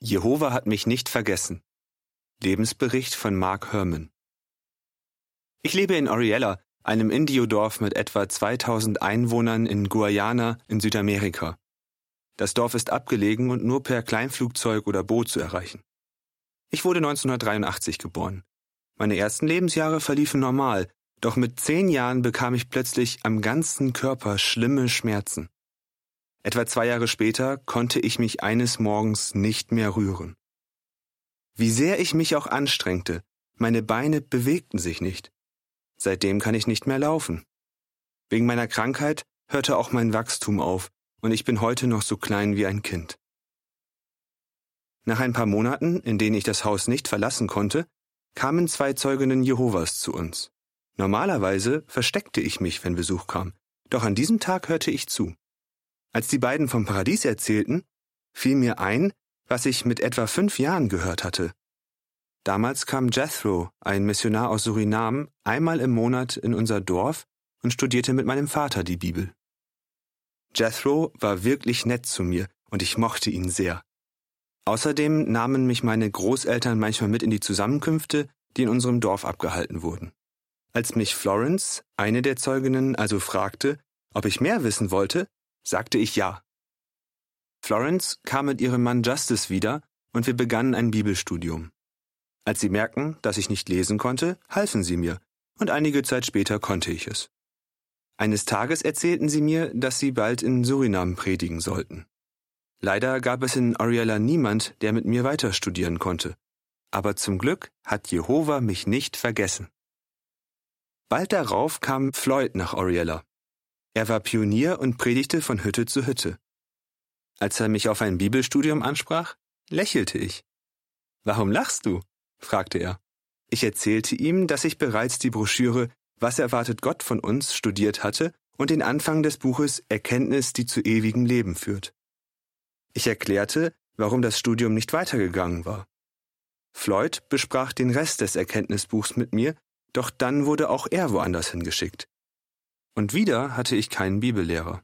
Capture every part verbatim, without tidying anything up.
Jehova hat mich nicht vergessen. Lebensbericht von Mark Herman. Ich lebe in Oriella, einem Indio-Dorf mit etwa zweitausend Einwohnern in Guyana in Südamerika. Das Dorf ist abgelegen und nur per Kleinflugzeug oder Boot zu erreichen. Ich wurde neunzehnhundertdreiundachtzig geboren. Meine ersten Lebensjahre verliefen normal, doch mit zehn Jahren bekam ich plötzlich am ganzen Körper schlimme Schmerzen. Etwa zwei Jahre später konnte ich mich eines Morgens nicht mehr rühren. Wie sehr ich mich auch anstrengte, meine Beine bewegten sich nicht. Seitdem kann ich nicht mehr laufen. Wegen meiner Krankheit hörte auch mein Wachstum auf und ich bin heute noch so klein wie ein Kind. Nach ein paar Monaten, in denen ich das Haus nicht verlassen konnte, kamen zwei Zeuginnen Jehovas zu uns. Normalerweise versteckte ich mich, wenn Besuch kam, doch an diesem Tag hörte ich zu. Als die beiden vom Paradies erzählten, fiel mir ein, was ich mit etwa fünf Jahren gehört hatte. Damals kam Jethro, ein Missionar aus Surinam, einmal im Monat in unser Dorf und studierte mit meinem Vater die Bibel. Jethro war wirklich nett zu mir und ich mochte ihn sehr. Außerdem nahmen mich meine Großeltern manchmal mit in die Zusammenkünfte, die in unserem Dorf abgehalten wurden. Als mich Florence, eine der Zeuginnen, also fragte, ob ich mehr wissen wollte, sagte ich ja. Florence kam mit ihrem Mann Justice wieder und wir begannen ein Bibelstudium. Als sie merkten, dass ich nicht lesen konnte, halfen sie mir und einige Zeit später konnte ich es. Eines Tages erzählten sie mir, dass sie bald in Surinam predigen sollten. Leider gab es in Oriella niemand, der mit mir weiter studieren konnte. Aber zum Glück hat Jehova mich nicht vergessen. Bald darauf kam Floyd nach Oriella. Er war Pionier und predigte von Hütte zu Hütte. Als er mich auf ein Bibelstudium ansprach, lächelte ich. »Warum lachst du?« fragte er. Ich erzählte ihm, dass ich bereits die Broschüre »Was erwartet Gott von uns« studiert hatte und den Anfang des Buches »Erkenntnis, die zu ewigem Leben führt«. Ich erklärte, warum das Studium nicht weitergegangen war. Floyd besprach den Rest des Erkenntnisbuchs mit mir, doch dann wurde auch er woanders hingeschickt. Und wieder hatte ich keinen Bibellehrer.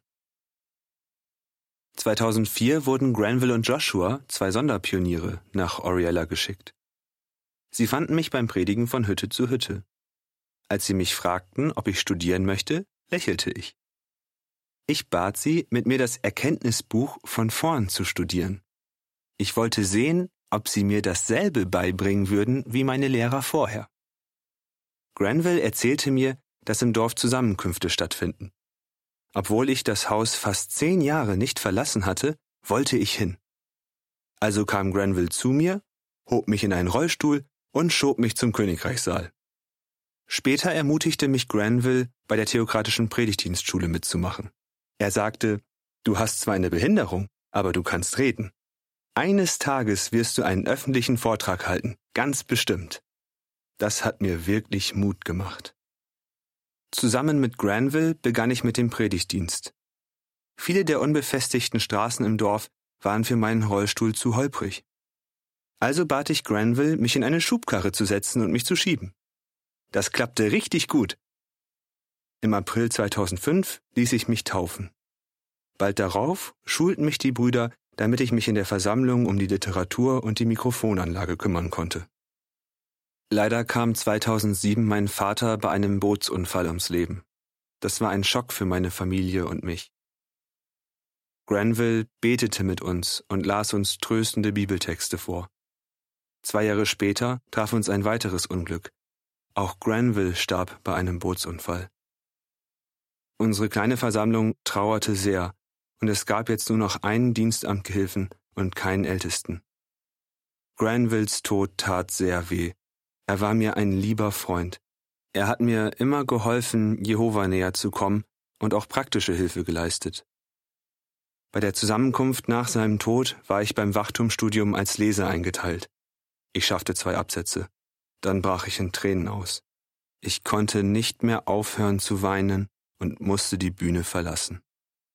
zweitausendvier wurden Granville und Joshua, zwei Sonderpioniere, nach Oriella geschickt. Sie fanden mich beim Predigen von Hütte zu Hütte. Als sie mich fragten, ob ich studieren möchte, lächelte ich. Ich bat sie, mit mir das Erkenntnisbuch von vorn zu studieren. Ich wollte sehen, ob sie mir dasselbe beibringen würden wie meine Lehrer vorher. Granville erzählte mir, dass im Dorf Zusammenkünfte stattfinden. Obwohl ich das Haus fast zehn Jahre nicht verlassen hatte, wollte ich hin. Also kam Granville zu mir, hob mich in einen Rollstuhl und schob mich zum Königreichssaal. Später ermutigte mich Granville, bei der theokratischen Predigtdienstschule mitzumachen. Er sagte, du hast zwar eine Behinderung, aber du kannst reden. Eines Tages wirst du einen öffentlichen Vortrag halten, ganz bestimmt. Das hat mir wirklich Mut gemacht. Zusammen mit Granville begann ich mit dem Predigtdienst. Viele der unbefestigten Straßen im Dorf waren für meinen Rollstuhl zu holprig. Also bat ich Granville, mich in eine Schubkarre zu setzen und mich zu schieben. Das klappte richtig gut. Im April zweitausendfünf ließ ich mich taufen. Bald darauf schulten mich die Brüder, damit ich mich in der Versammlung um die Literatur und die Mikrofonanlage kümmern konnte. Leider kam zweitausendsieben mein Vater bei einem Bootsunfall ums Leben. Das war ein Schock für meine Familie und mich. Granville betete mit uns und las uns tröstende Bibeltexte vor. Zwei Jahre später traf uns ein weiteres Unglück. Auch Granville starb bei einem Bootsunfall. Unsere kleine Versammlung trauerte sehr und es gab jetzt nur noch einen Dienstamtgehilfen und keinen Ältesten. Granvilles Tod tat sehr weh. Er war mir ein lieber Freund. Er hat mir immer geholfen, Jehova näher zu kommen und auch praktische Hilfe geleistet. Bei der Zusammenkunft nach seinem Tod war ich beim Wachtumstudium als Leser eingeteilt. Ich schaffte zwei Absätze. Dann brach ich in Tränen aus. Ich konnte nicht mehr aufhören zu weinen und musste die Bühne verlassen.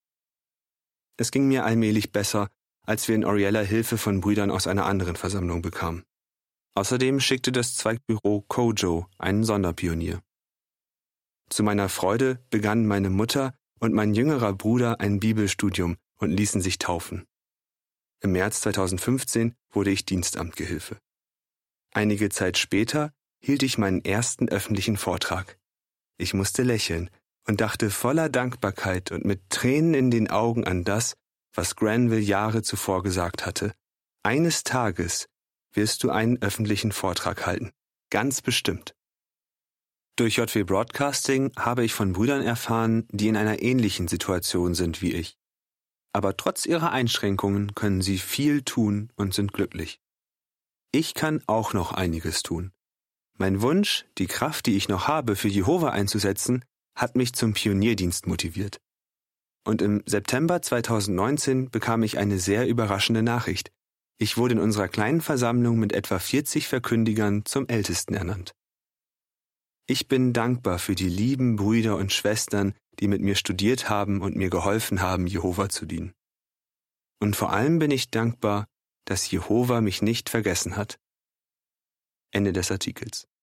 Es ging mir allmählich besser, als wir in Oriella Hilfe von Brüdern aus einer anderen Versammlung bekamen. Außerdem schickte das Zweigbüro Kojo einen Sonderpionier. Zu meiner Freude begannen meine Mutter und mein jüngerer Bruder ein Bibelstudium und ließen sich taufen. Im März zweitausendfünfzehn wurde ich Dienstamtgehilfe. Einige Zeit später hielt ich meinen ersten öffentlichen Vortrag. Ich musste lächeln und dachte voller Dankbarkeit und mit Tränen in den Augen an das, was Granville Jahre zuvor gesagt hatte. Eines Tages wirst du einen öffentlichen Vortrag halten. Ganz bestimmt. Durch J W Broadcasting habe ich von Brüdern erfahren, die in einer ähnlichen Situation sind wie ich. Aber trotz ihrer Einschränkungen können sie viel tun und sind glücklich. Ich kann auch noch einiges tun. Mein Wunsch, die Kraft, die ich noch habe, für Jehova einzusetzen, hat mich zum Pionierdienst motiviert. Und im September zweitausendneunzehn bekam ich eine sehr überraschende Nachricht. Ich wurde in unserer kleinen Versammlung mit etwa vierzig Verkündigern zum Ältesten ernannt. Ich bin dankbar für die lieben Brüder und Schwestern, die mit mir studiert haben und mir geholfen haben, Jehova zu dienen. Und vor allem bin ich dankbar, dass Jehova mich nicht vergessen hat. Ende des Artikels.